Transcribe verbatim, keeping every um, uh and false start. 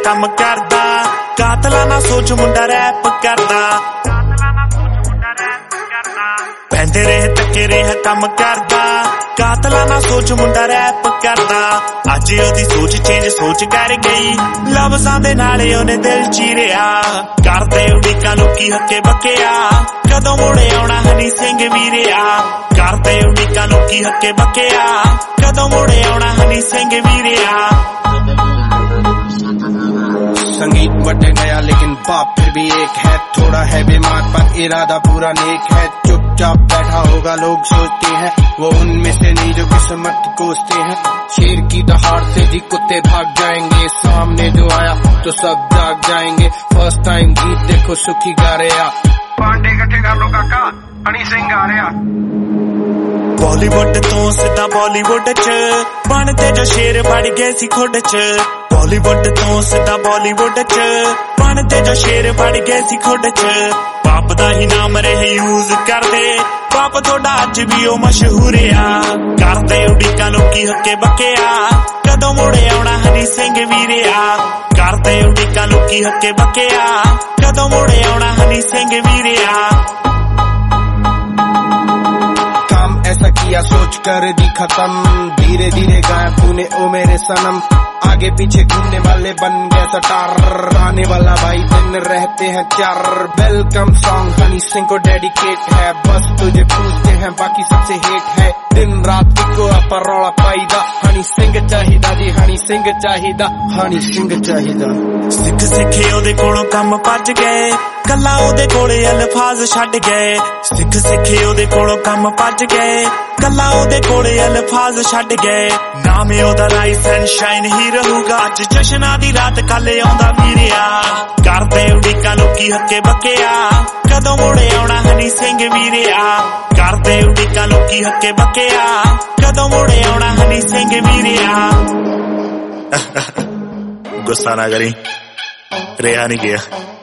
कम करदा, कातला ना सोच मुंडा रैप करदा। पैंदे रहे धक्के रहे कम करदा, कातला ना सोच मुंडा रैप करदा। अज ओदी सोच चेंज सोच कर गई, लफ्जां दे नाले ओने दिल चीरिया। करदे उड़ीकां लोकी हक्के बक्किया, कदों मुड़े आउणा हनी सिंह वीरिया। करदे उड़ीकां लोकी हक्के बक्किया, कदों मुड़े आउणा हनी सिंह वीरिया। संगीत बटे गया लेकिन बाप फिर भी एक है, थोड़ा है बीमार पर इरादा पूरा नेक है। चुपचाप बैठा होगा लोग सोचते हैं, वो उनमें से नहीं जो किस्मत कोसते हैं। शेर की दहाड़ से जी कुत्ते भाग जाएंगे, सामने जो आया तो सब जाग जाएंगे। फर्स्ट टाइम गीत देखो सुखी गा रहा, पांडे इकट्ठे कर लो काका, हनी सिंह गा रहा। बॉलीवुड तो सीधा बॉलीवुड च बनते जो शेर बड़ गए सी खुड च। बॉलीवुड तो सीधा बॉलीवुड च बनते जो शेर बड़ गए सी खुड च। बाप दा ही नाम रहे यूज करदे, बाप थोड़ा अज भी ओ मशहूर आ। करदे उड़ीकां लोकी हक्के बक्किया, कदों मुड़े आउणा हनी सिंह वीरिया। करदे उड़ीकां लोकी हक्के बक्किया, कदों मुड़े आउणा हनी सिंह वीरिया। ऐसा किया सोच कर दी खत्म, धीरे धीरे गायब तूने ओ मेरे सनम। आगे पीछे घूमने वाले बन गए सटार, आने वाला भाई दिन रहते हैं चार। वेलकम सॉन्ग हनी सिंह को डेडिकेट है, बस तुझे पूछते हैं बाकी सबसे हेट है। दिन रात इको आपा रौला पाईदा, हनी सिंह चाहिदा जी हनी सिंह चाहिदा, हनी सिंह चाहिदा। सिख सिखे ओदे कोलों कम भज गए, कल्ला ओदे कोले अल्फाज छड्ड गए। सिख सिखे ओदे कोलों कम भज गए, कल्ला ओदे कोले अल्फाज छड्ड गए। नाम ओदा राइस एंड शाइन ही रहूगा, अज जशना दी रात कल आउंदा वीरिया। करदे उड़ीकां लोकी हक्के बक्किया, कदों मुड़े आउणा हनी सिंह वीरिया। करदे उड़ीकां लोकी हक्के बक्किया, कदों मुड़े आउणा हनी सिंह वीरिया। गुस्सा ना करी, रेहा नहीं गया।